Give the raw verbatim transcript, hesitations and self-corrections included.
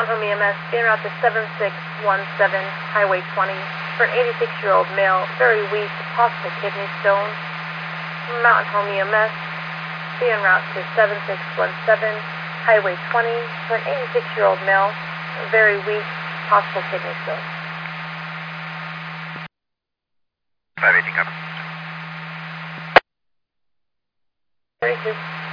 Mountain Home E M S, en route to seven six one seven, Highway twenty, for an eighty-six-year-old male, very weak, possible kidney stone. Mountain Home E M S, en route to seven six one seven, Highway twenty, for an eighty-six-year-old male, very weak, possible kidney stone. five eighty, cover. thirty-two.